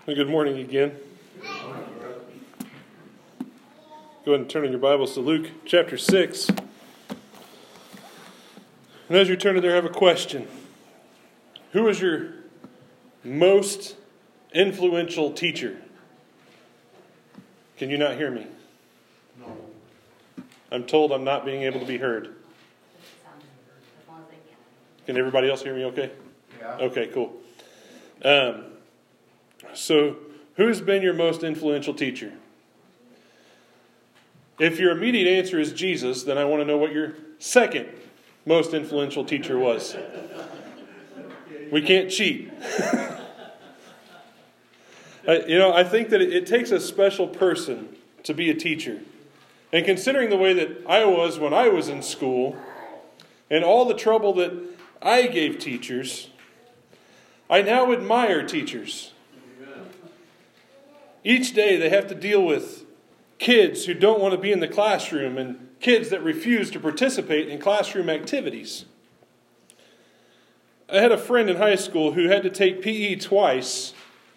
Well, good morning again. Go ahead and turn in your Bibles to Luke chapter 6. And as you're turning there, I have a question. Who is your most influential teacher? Can you not hear me? No. I'm told I'm not being able to be heard. Can everybody else hear me okay? Yeah. Okay, cool. So, who's been your most influential teacher? If your immediate answer is Jesus, then I want to know what your second most influential teacher was. We can't cheat. I think that it takes a special person to be a teacher. And considering the way that I was when I was in school, and all the trouble that I gave teachers, I now admire teachers. Each day they have to deal with kids who don't want to be in the classroom and kids that refuse to participate in classroom activities. I had a friend in high school who had to take PE twice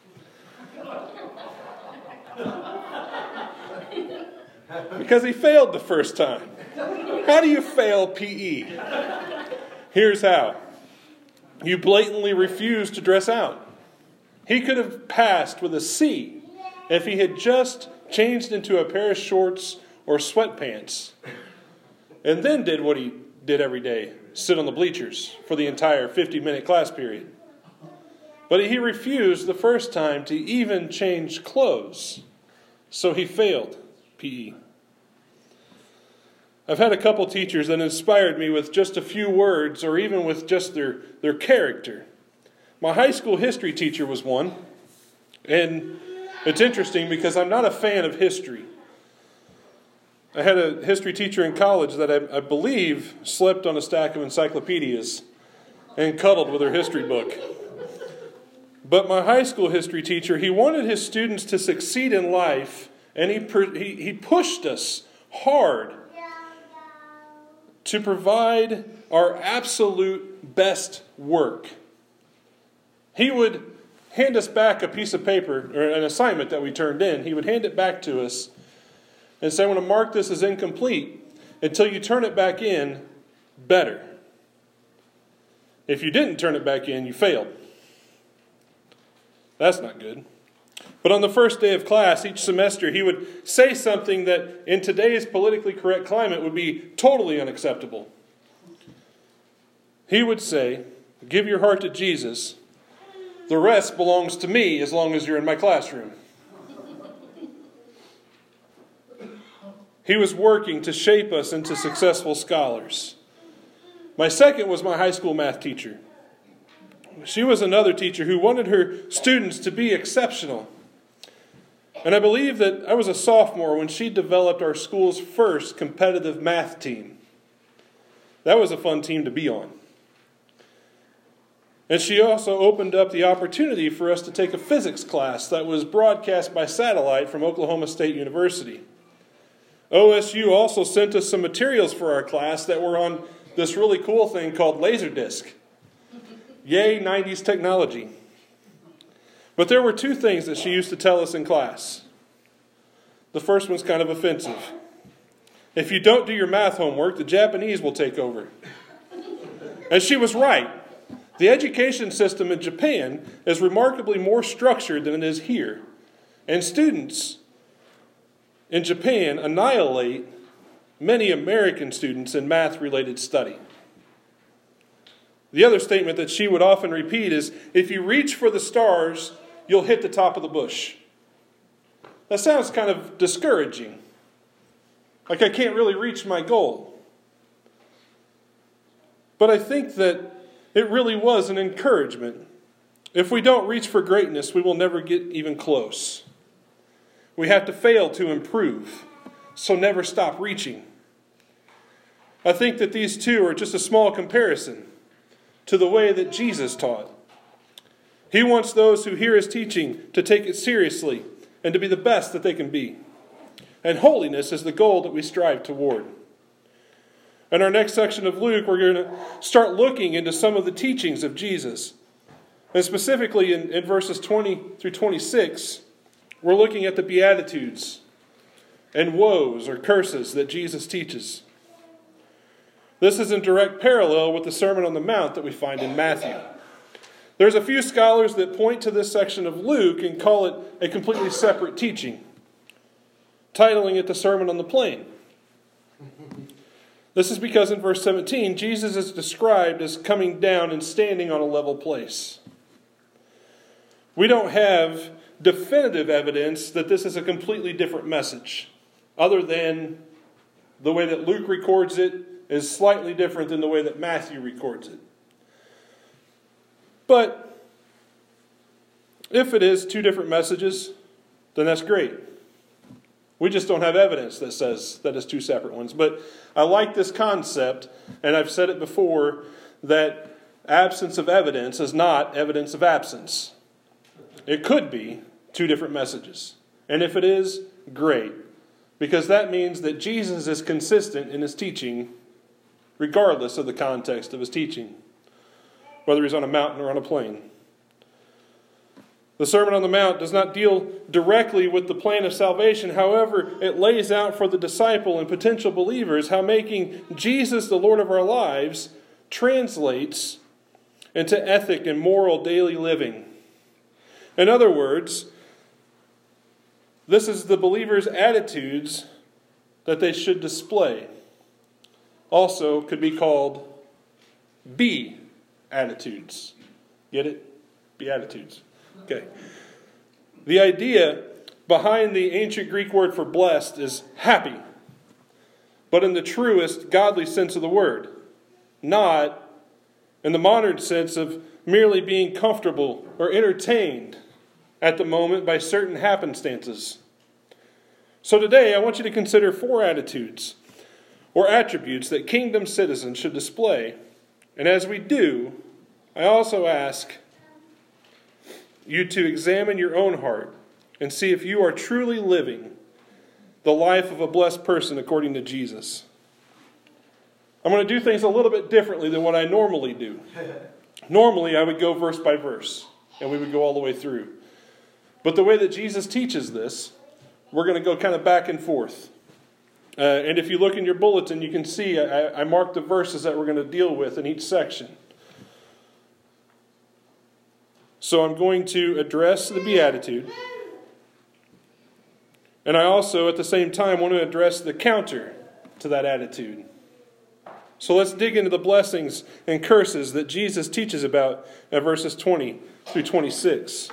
because he failed the first time. How do you fail PE? Here's how. You blatantly refuse to dress out. He could have passed with a C if he had just changed into a pair of shorts or sweatpants and then did what he did every day, sit on the bleachers for the entire 50-minute class period. But he refused the first time to even change clothes, so he failed PE. I've had a couple teachers that inspired me with just a few words or even with just their character. My high school history teacher was one, and it's interesting because I'm not a fan of history. I had a history teacher in college that I believe slept on a stack of encyclopedias and cuddled with her history book. But my high school history teacher, he wanted his students to succeed in life, and he pushed us hard to provide our absolute best work. He would hand us back a piece of paper, or an assignment that we turned in. He would hand it back to us and say, I want to mark this as incomplete until you turn it back in better. If you didn't turn it back in, you failed. That's not good. But on the first day of class, each semester, he would say something that in today's politically correct climate would be totally unacceptable. He would say, give your heart to Jesus. The rest belongs to me as long as you're in my classroom. He was working to shape us into successful scholars. My second was my high school math teacher. She was another teacher who wanted her students to be exceptional. And I believe that I was a sophomore when she developed our school's first competitive math team. That was a fun team to be on. And she also opened up the opportunity for us to take a physics class that was broadcast by satellite from Oklahoma State University. OSU also sent us some materials for our class that were on this really cool thing called Laserdisc. Yay, 90s technology. But there were two things that she used to tell us in class. The first one's kind of offensive. If you don't do your math homework, the Japanese will take over. And she was right. The education system in Japan is remarkably more structured than it is here. And students in Japan annihilate many American students in math-related study. The other statement that she would often repeat is, if you reach for the stars, you'll hit the top of the bush. That sounds kind of discouraging. Like I can't really reach my goal. But I think that it really was an encouragement. If we don't reach for greatness, we will never get even close. We have to fail to improve, so never stop reaching. I think that these two are just a small comparison to the way that Jesus taught. He wants those who hear his teaching to take it seriously and to be the best that they can be. And holiness is the goal that we strive toward. In our next section of Luke, we're going to start looking into some of the teachings of Jesus. And specifically in verses 20 through 26, we're looking at the Beatitudes and woes or curses that Jesus teaches. This is in direct parallel with the Sermon on the Mount that we find in Matthew. There's a few scholars that point to this section of Luke and call it a completely separate teaching, titling it the Sermon on the Plain. This is because in verse 17, Jesus is described as coming down and standing on a level place. We don't have definitive evidence that this is a completely different message, other than the way that Luke records it is slightly different than the way that Matthew records it. But if it is two different messages, then that's great. We just don't have evidence that says that it's two separate ones. But I like this concept, and I've said it before, that absence of evidence is not evidence of absence. It could be two different messages. And if it is, great. Because that means that Jesus is consistent in his teaching, regardless of the context of his teaching, whether he's on a mountain or on a plain. The Sermon on the Mount does not deal directly with the plan of salvation. However, it lays out for the disciple and potential believers how making Jesus the Lord of our lives translates into ethic and moral daily living. In other words, this is the believer's attitudes that they should display. Also could be called Beatitudes. Get it? Beatitudes. Okay. The idea behind the ancient Greek word for blessed is happy, but in the truest godly sense of the word, not in the modern sense of merely being comfortable or entertained at the moment by certain happenstances. So today I want you to consider 4 attitudes or attributes that kingdom citizens should display. And as we do, I also ask you to examine your own heart and see if you are truly living the life of a blessed person according to Jesus. I'm going to do things a little bit differently than what I normally do. Normally, I would go verse by verse, and we would go all the way through. But the way that Jesus teaches this, we're going to go kind of back and forth. And if you look in your bulletin, you can see I marked the verses that we're going to deal with in each section. So I'm going to address the Beatitude. And I also, at the same time, want to address the counter to that attitude. So let's dig into the blessings and curses that Jesus teaches about at verses 20 through 26.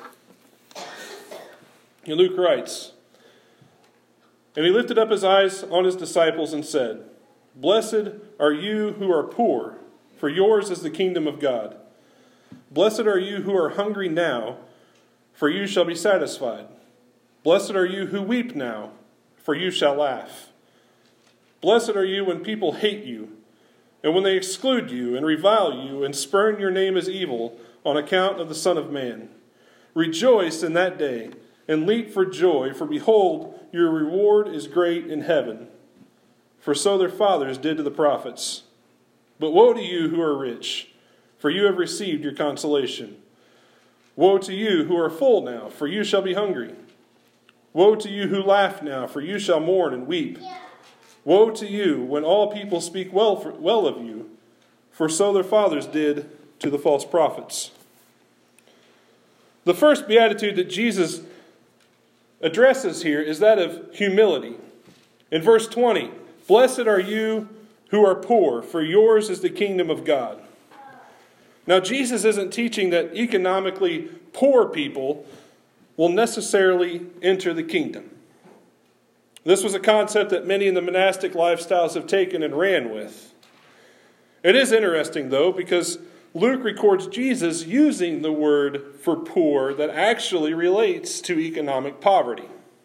And Luke writes, "And he lifted up his eyes on his disciples and said, 'Blessed are you who are poor, for yours is the kingdom of God. Blessed are you who are hungry now, for you shall be satisfied. Blessed are you who weep now, for you shall laugh. Blessed are you when people hate you, and when they exclude you and revile you and spurn your name as evil on account of the Son of Man. Rejoice in that day and leap for joy, for behold, your reward is great in heaven. For so their fathers did to the prophets. But woe to you who are rich, for you have received your consolation. Woe to you who are full now, for you shall be hungry. Woe to you who laugh now, for you shall mourn and weep. Woe to you when all people speak well of you, for so their fathers did to the false prophets.'" The first beatitude that Jesus addresses here is that of humility. In verse 20, "Blessed are you who are poor, for yours is the kingdom of God." Now, Jesus isn't teaching that economically poor people will necessarily enter the kingdom. This was a concept that many in the monastic lifestyles have taken and ran with. It is interesting, though, because Luke records Jesus using the word for poor that actually relates to economic poverty.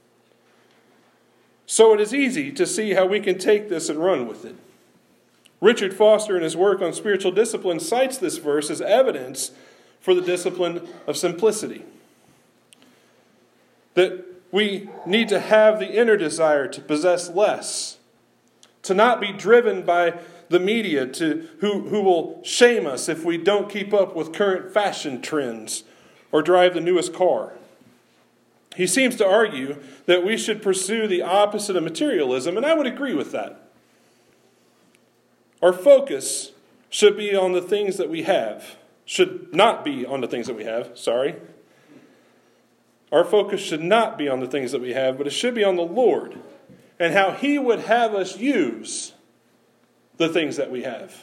So it is easy to see how we can take this and run with it. Richard Foster, in his work on spiritual discipline, cites this verse as evidence for the discipline of simplicity. That we need to have the inner desire to possess less, to not be driven by the media who will shame us if we don't keep up with current fashion trends or drive the newest car. He seems to argue that we should pursue the opposite of materialism, and I would agree with that. Our focus should be on the things that we have. Should not be on the things that we have, sorry. Our focus should not be on the things that we have, but it should be on the Lord and how He would have us use the things that we have.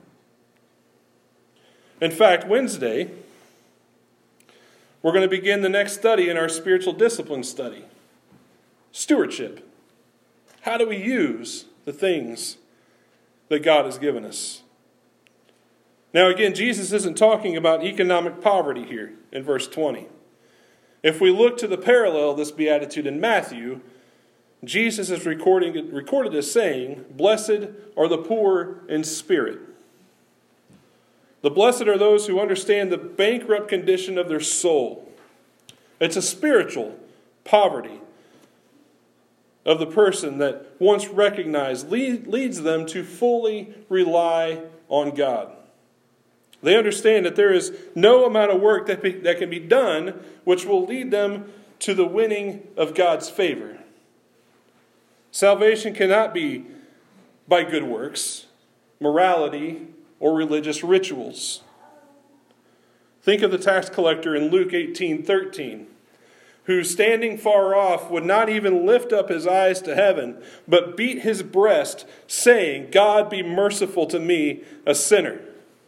In fact, Wednesday, we're going to begin the next study in our spiritual discipline study. Stewardship. How do we use the things that God has given us? Now again, Jesus isn't talking about economic poverty here in verse 20. If we look to the parallel of this beatitude in Matthew, Jesus is recorded as saying, "Blessed are the poor in spirit." The blessed are those who understand the bankrupt condition of their soul. It's a spiritual poverty of the person that once recognized leads them to fully rely on God. They understand that there is no amount of work that can be done which will lead them to the winning of God's favor. Salvation cannot be by good works, morality, or religious rituals. Think of the tax collector in Luke 18:13, who standing far off would not even lift up his eyes to heaven, but beat his breast, saying, "God be merciful to me, a sinner."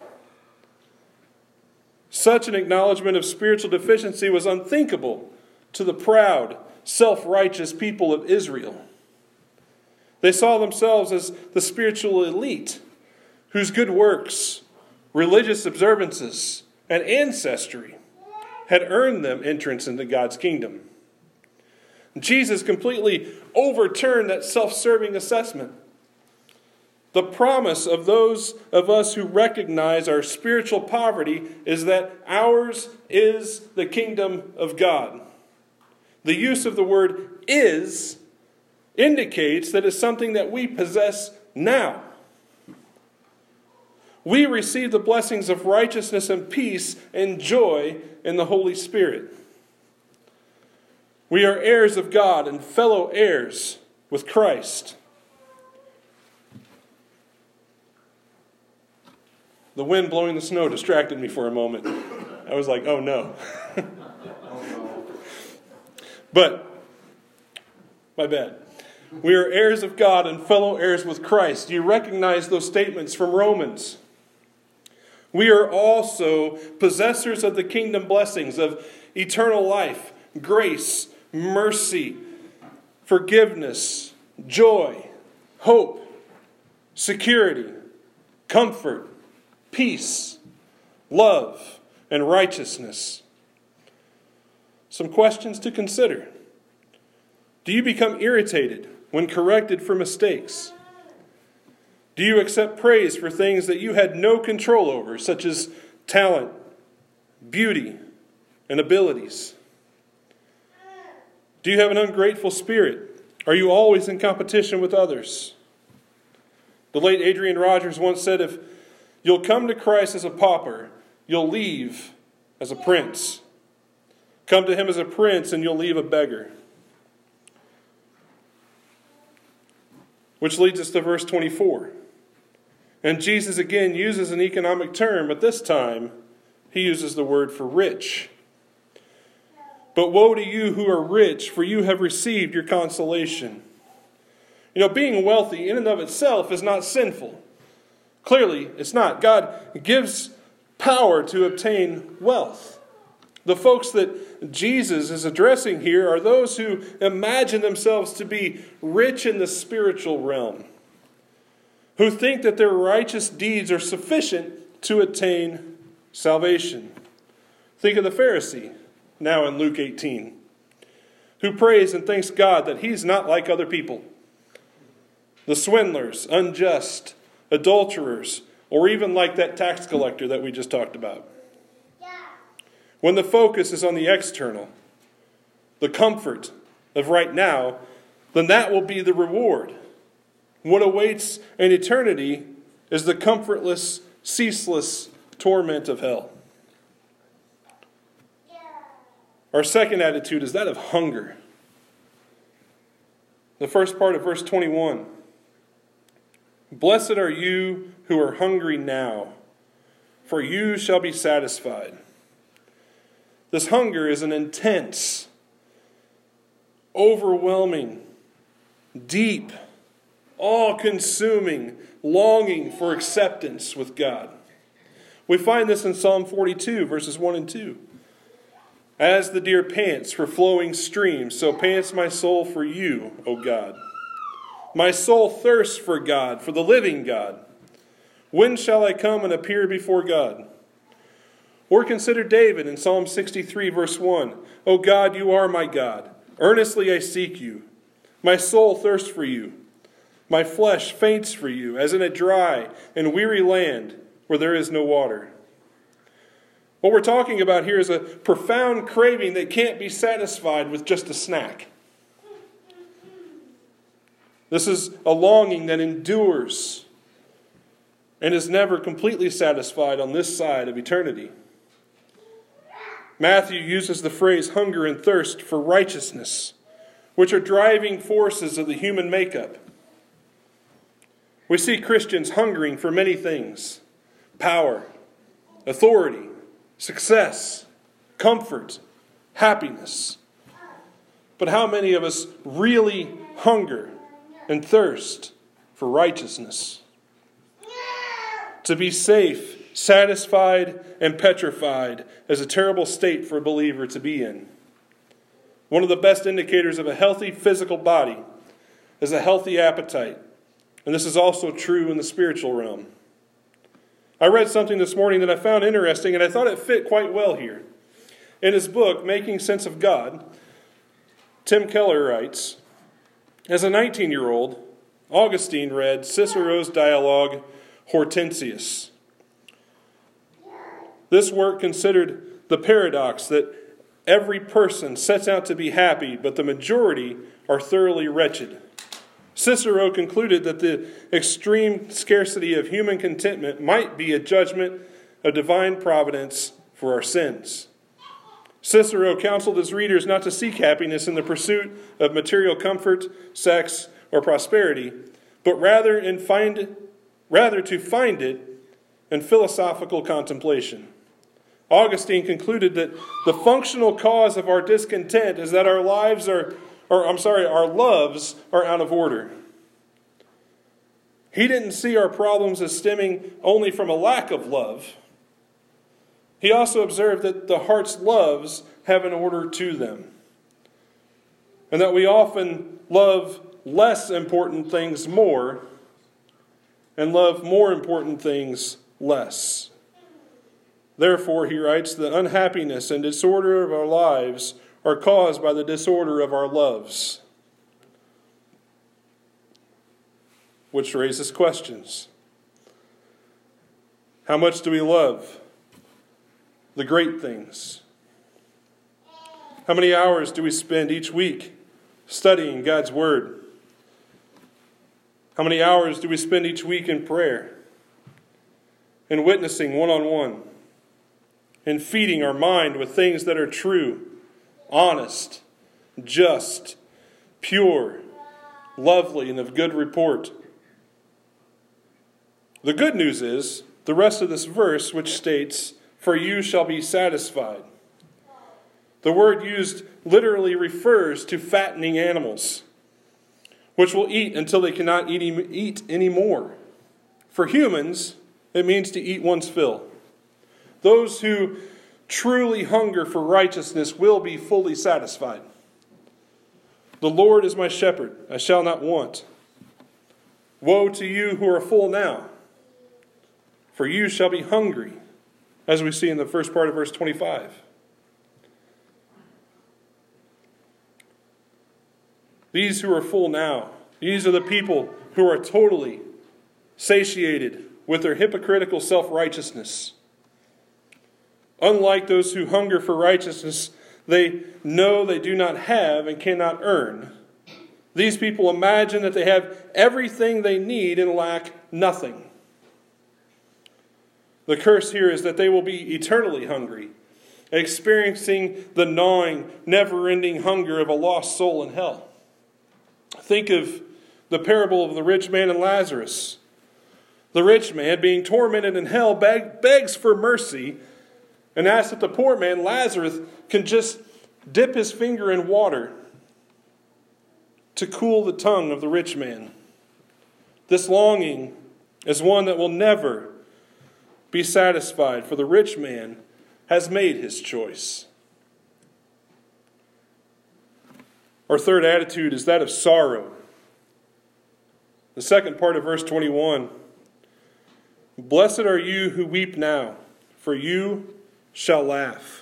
Such an acknowledgement of spiritual deficiency was unthinkable to the proud, self-righteous people of Israel. They saw themselves as the spiritual elite, whose good works, religious observances, and ancestry had earned them entrance into God's kingdom. Jesus completely overturned that self-serving assessment. The promise of those of us who recognize our spiritual poverty is that ours is the kingdom of God. The use of the word "is" indicates that it's something that we possess now. We receive the blessings of righteousness and peace and joy in the Holy Spirit. We are heirs of God and fellow heirs with Christ. The wind blowing the snow distracted me for a moment. I was like, oh no. But, my bad. We are heirs of God and fellow heirs with Christ. Do you recognize those statements from Romans? We are also possessors of the kingdom blessings of eternal life, grace, mercy, forgiveness, joy, hope, security, comfort, peace, love, and righteousness. Some questions to consider. Do you become irritated when corrected for mistakes? Do you accept praise for things that you had no control over, such as talent, beauty, and abilities? Do you have an ungrateful spirit? Are you always in competition with others? The late Adrian Rogers once said, if you'll come to Christ as a pauper, you'll leave as a prince. Come to Him as a prince and you'll leave a beggar. Which leads us to verse 24. And Jesus again uses an economic term, but this time He uses the word for rich. But woe to you who are rich, for you have received your consolation. You know, being wealthy in and of itself is not sinful. Clearly, it's not. God gives power to obtain wealth. The folks that Jesus is addressing here are those who imagine themselves to be rich in the spiritual realm, who think that their righteous deeds are sufficient to attain salvation. Think of the Pharisee, now in Luke 18, who prays and thanks God that he's not like other people. The swindlers, unjust, adulterers, or even like that tax collector that we just talked about. When the focus is on the external, the comfort of right now, then that will be the reward. What awaits in eternity is the comfortless, ceaseless torment of hell. Our second attitude is that of hunger. The first part of verse 21. Blessed are you who are hungry now, for you shall be satisfied. This hunger is an intense, overwhelming, deep, all-consuming longing for acceptance with God. We find this in Psalm 42, verses 1 and 2. As the deer pants for flowing streams, so pants my soul for you, O God. My soul thirsts for God, for the living God. When shall I come and appear before God? Or consider David in Psalm 63, verse 1. O God, you are my God. Earnestly I seek you. My soul thirsts for you. My flesh faints for you, as in a dry and weary land where there is no water. What we're talking about here is a profound craving that can't be satisfied with just a snack. This is a longing that endures and is never completely satisfied on this side of eternity. Matthew uses the phrase hunger and thirst for righteousness, which are driving forces of the human makeup. We see Christians hungering for many things: power, authority, success, comfort, happiness. But how many of us really hunger and thirst for righteousness? To be safe, satisfied, and petrified is a terrible state for a believer to be in. One of the best indicators of a healthy physical body is a healthy appetite. And this is also true in the spiritual realm. I read something this morning that I found interesting, and I thought it fit quite well here. In his book, Making Sense of God, Tim Keller writes, as a 19-year-old, Augustine read Cicero's dialogue, Hortensius. This work considered the paradox that every person sets out to be happy, but the majority are thoroughly wretched. Cicero concluded that the extreme scarcity of human contentment might be a judgment of divine providence for our sins. Cicero counseled his readers not to seek happiness in the pursuit of material comfort, sex, or prosperity, but rather to find it in philosophical contemplation. Augustine concluded that the functional cause of our discontent is that our loves are out of order. He didn't see our problems as stemming only from a lack of love. He also observed that the heart's loves have an order to them, and that we often love less important things more and love more important things less. Therefore, he writes, the unhappiness and disorder of our lives are caused by the disorder of our loves. Which raises questions. How much do we love the great things? How many hours do we spend each week studying God's Word? How many hours do we spend each week in prayer and witnessing one-on-one and feeding our mind with things that are true, honest, just, pure, lovely, and of good report? The good news is the rest of this verse, which states, "For you shall be satisfied." The word used literally refers to fattening animals, which will eat until they cannot eat anymore. For humans, it means to eat one's fill. Those who truly hunger for righteousness will be fully satisfied. The Lord is my shepherd, I shall not want. Woe to you who are full now, for you shall be hungry, as we see in the first part of verse 25. These who are full now, these are the people who are totally satiated with their hypocritical self-righteousness. Unlike those who hunger for righteousness, they know they do not have and cannot earn. These people imagine that they have everything they need and lack nothing. The curse here is that they will be eternally hungry, experiencing the gnawing, never-ending hunger of a lost soul in hell. Think of the parable of the rich man and Lazarus. The rich man, being tormented in hell, begs for mercy and asks that the poor man, Lazarus, can just dip his finger in water to cool the tongue of the rich man. This longing is one that will never be satisfied, for the rich man has made his choice. Our third attitude is that of sorrow. The second part of verse 21. Blessed are you who weep now, for you shall laugh.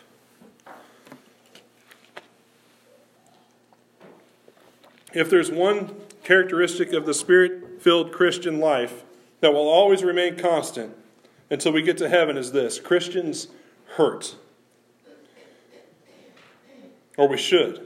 If there's one characteristic of the Spirit-filled Christian life that will always remain constant until we get to heaven, is this: Christians hurt. Or we should.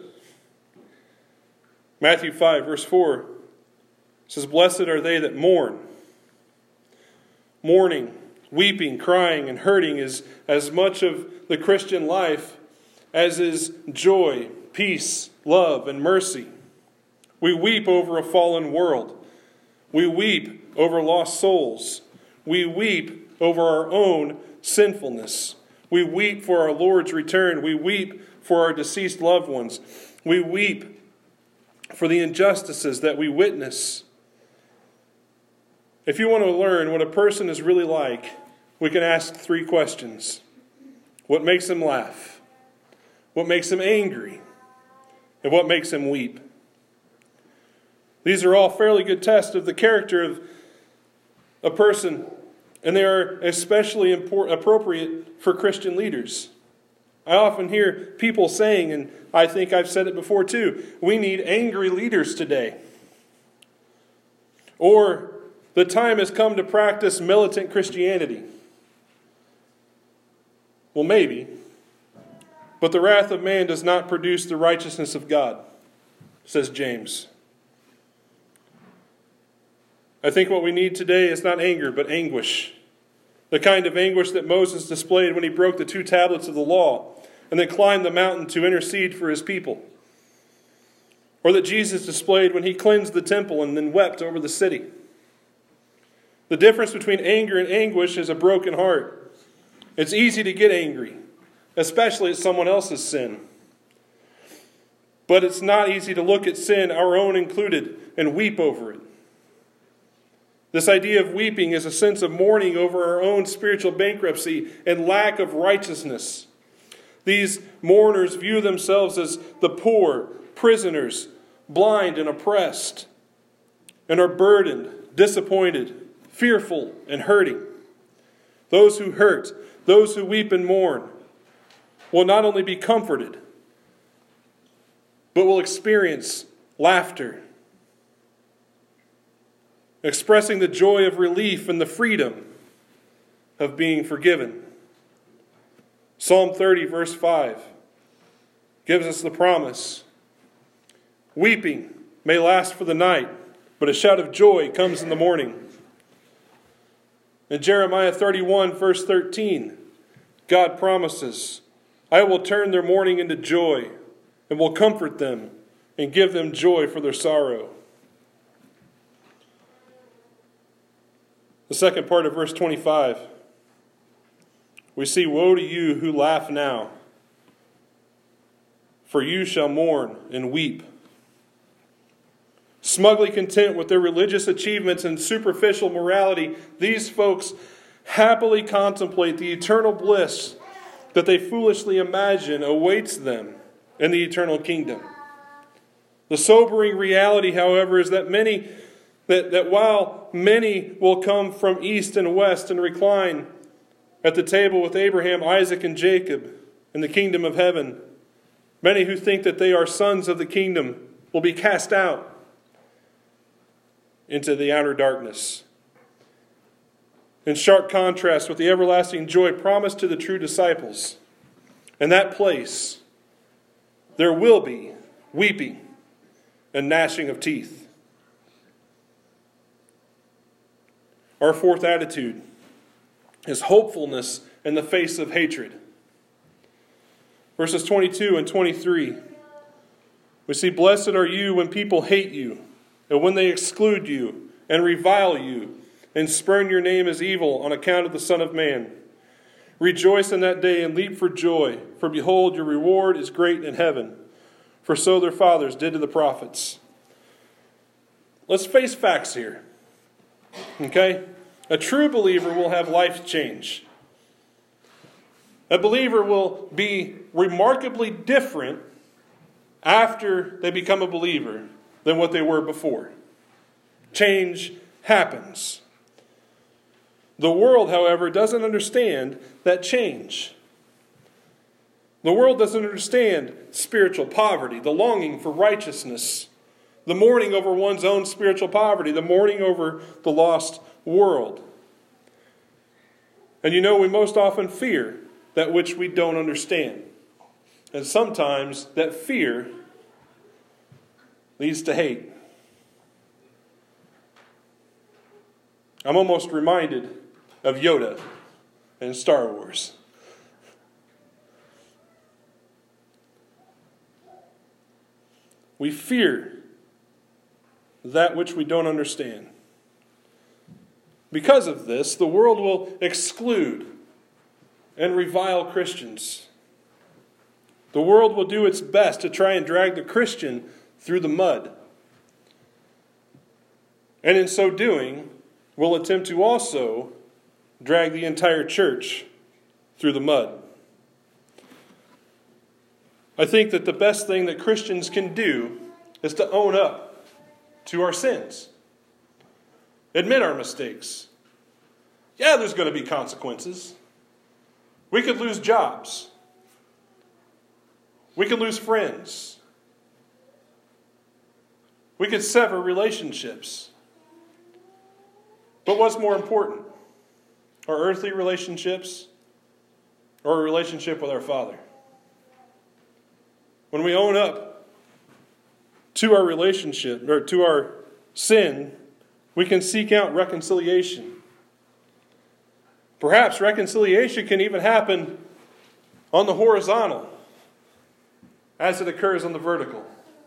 Matthew 5, verse 4 says, Blessed are they that mourn. Mourning, weeping, crying, and hurting is as much of the Christian life as is joy, peace, love, and mercy. We weep over a fallen world. We weep over lost souls. We weep over our own sinfulness. We weep for our Lord's return. We weep for our deceased loved ones. We weep for the injustices that we witness. If you want to learn what a person is really like, we can ask 3 questions. What makes him laugh? What makes him angry? And what makes him weep? These are all fairly good tests of the character of a person, and they are especially appropriate for Christian leaders. I often hear people saying, and I think I've said it before too, we need angry leaders today. Or the time has come to practice militant Christianity. Well, maybe. But the wrath of man does not produce the righteousness of God, says James. I think what we need today is not anger, but anguish. The kind of anguish that Moses displayed when he broke the 2 tablets of the law and then climbed the mountain to intercede for his people. Or that Jesus displayed when he cleansed the temple and then wept over the city. The difference between anger and anguish is a broken heart. It's easy to get angry, especially at someone else's sin. But it's not easy to look at sin, our own included, and weep over it. This idea of weeping is a sense of mourning over our own spiritual bankruptcy and lack of righteousness. These mourners view themselves as the poor, prisoners, blind and oppressed, and are burdened, disappointed, fearful, and hurting. Those who hurt, those who weep and mourn, will not only be comforted, but will experience laughter, expressing the joy of relief and the freedom of being forgiven. Psalm 30, verse 5, gives us the promise. Weeping may last for the night, but a shout of joy comes in the morning. In Jeremiah 31, verse 13, God promises, I will turn their mourning into joy and will comfort them and give them joy for their sorrow. The second part of verse 25, we see, Woe to you who laugh now, for you shall mourn and weep. Smugly content with their religious achievements and superficial morality, these folks happily contemplate the eternal bliss that they foolishly imagine awaits them in the eternal kingdom. The sobering reality, however, is that while many will come from east and west and recline at the table with Abraham, Isaac, and Jacob in the kingdom of heaven, many who think that they are sons of the kingdom will be cast out into the outer darkness. In sharp contrast with the everlasting joy promised to the true disciples, in that place there will be weeping and gnashing of teeth. Our fourth attitude is hopefulness in the face of hatred. Verses 22 and 23, we see, "Blessed are you when people hate you, and when they exclude you, and revile you, and spurn your name as evil on account of the Son of Man. Rejoice in that day and leap for joy, for behold, your reward is great in heaven. For so their fathers did to the prophets." Let's face facts here. Okay? A true believer will have life change. A believer will be remarkably different after they become a believer than what they were before. Change happens. The world, however, doesn't understand that change. The world doesn't understand spiritual poverty, the longing for righteousness, the mourning over one's own spiritual poverty, the mourning over the lost world. And we most often fear that which we don't understand. And sometimes that fear leads to hate. I'm almost reminded of Yoda in Star Wars. We fear that which we don't understand. Because of this, the world will exclude and revile Christians. The world will do its best to try and drag the Christian through the mud. And in so doing, will attempt to also drag the entire church through the mud. I think that the best thing that Christians can do is to own up to our sins. Admit our mistakes. Yeah, there's going to be consequences. We could lose jobs. We could lose friends. We could sever relationships. But what's more important? Our earthly relationships or a relationship with our Father? When we own up to our relationship or to our sin, we can seek out reconciliation. Perhaps reconciliation can even happen on the horizontal as it occurs on the vertical.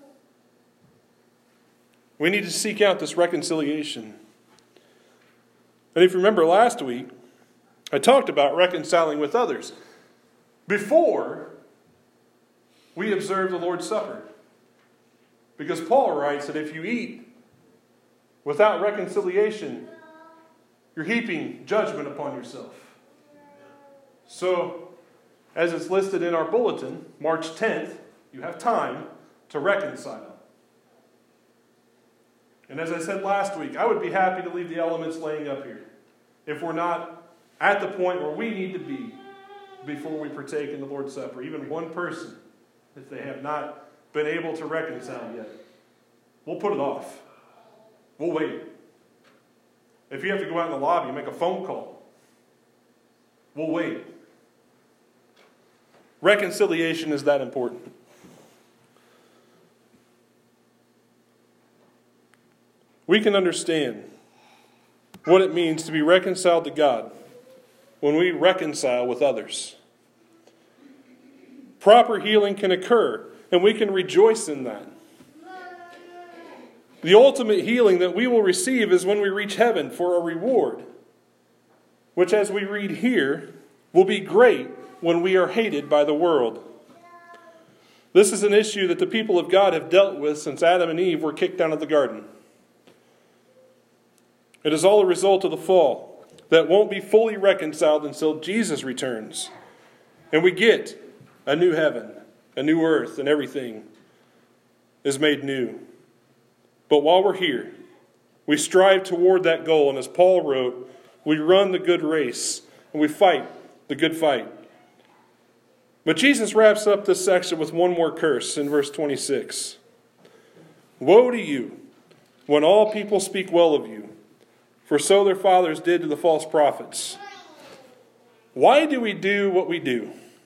We need to seek out this reconciliation. And if you remember last week, I talked about reconciling with others before we observe the Lord's Supper. Because Paul writes that if you eat without reconciliation, you're heaping judgment upon yourself. So, as it's listed in our bulletin, March 10th, you have time to reconcile. And as I said last week, I would be happy to leave the elements laying up here if we're not at the point where we need to be before we partake in the Lord's Supper. Even one person, if they have not been able to reconcile yet, we'll put it off. We'll wait. If you have to go out in the lobby and make a phone call, we'll wait. Reconciliation is that important. We can understand what it means to be reconciled to God when we reconcile with others. Proper healing can occur, and we can rejoice in that. The ultimate healing that we will receive is when we reach heaven for a reward, which, as we read here, will be great when we are hated by the world. This is an issue that the people of God have dealt with since Adam and Eve were kicked out of the garden. It is all a result of the fall that won't be fully reconciled until Jesus returns. And we get a new heaven, a new earth, and everything is made new. But while we're here, we strive toward that goal. And as Paul wrote, we run the good race and we fight the good fight. But Jesus wraps up this section with one more curse in verse 26. Woe to you when all people speak well of you, for so their fathers did to the false prophets. Why do we do what we do?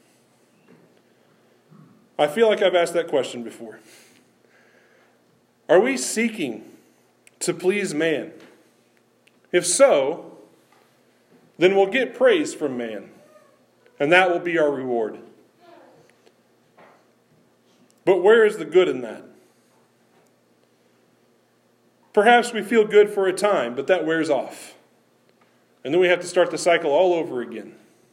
I feel like I've asked that question before. Are we seeking to please man? If so, then we'll get praise from man. And that will be our reward. But where is the good in that? Perhaps we feel good for a time, but that wears off. And then we have to start the cycle all over again.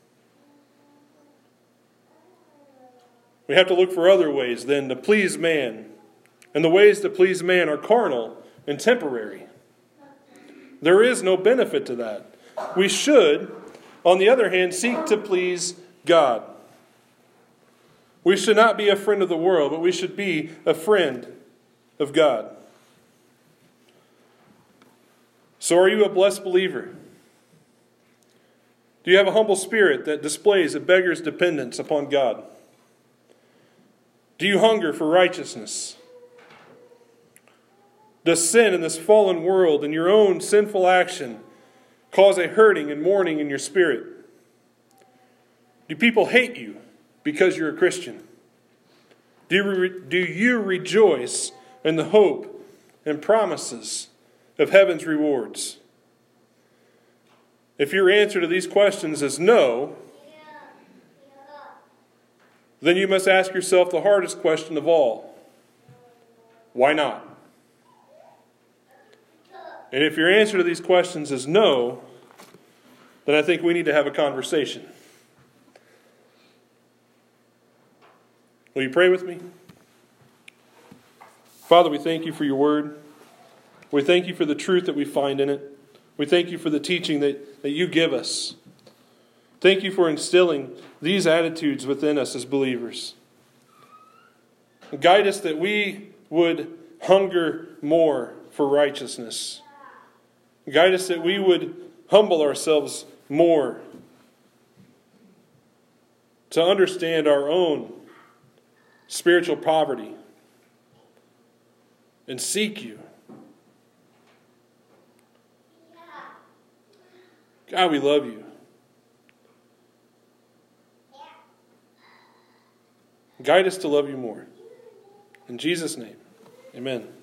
We have to look for other ways then to please man. And the ways to please man are carnal and temporary. There is no benefit to that. We should, on the other hand, seek to please God. We should not be a friend of the world, but we should be a friend of God. So are you a blessed believer? Do you have a humble spirit that displays a beggar's dependence upon God? Do you hunger for righteousness? Does sin in this fallen world and your own sinful action cause a hurting and mourning in your spirit? Do people hate you because you're a Christian? Do you rejoice in the hope and promises of heaven's rewards? If your answer to these questions is no, then you must ask yourself the hardest question of all. Why not? And if your answer to these questions is no, then I think we need to have a conversation. Will you pray with me? Father, we thank you for your word. We thank you for the truth that we find in it. We thank you for the teaching that you give us. Thank you for instilling these attitudes within us as believers. Guide us that we would hunger more for righteousness. Guide us that we would humble ourselves more to understand our own spiritual poverty and seek you. God, we love you. Guide us to love you more. In Jesus' name, amen.